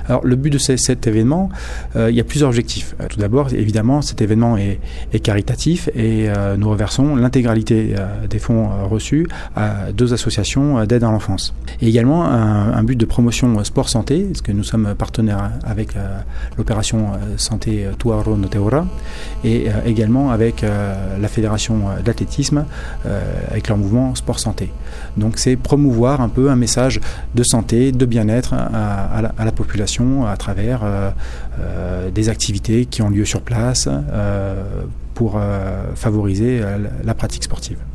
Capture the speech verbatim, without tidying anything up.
Alors le but de c- cet événement, euh, il y a plusieurs objectifs. Euh, tout d'abord, évidemment, cet événement est, est caritatif et euh, nous reversons l'intégralité euh, des fonds euh, reçus à deux associations euh, d'aide à l'enfance. Et également un, un but de promotion euh, sport-santé, parce que nous sommes partenaires avec euh, l'opération euh, santé Tuaro no Teora et euh, également avec euh, la fédération d'athlétisme euh, avec leur mouvement sport-santé. Donc c'est promouvoir un peu un message de santé, de bien-être à, à, la, à la population à travers euh, euh, des activités qui ont lieu sur place euh, pour euh, favoriser euh, la pratique sportive.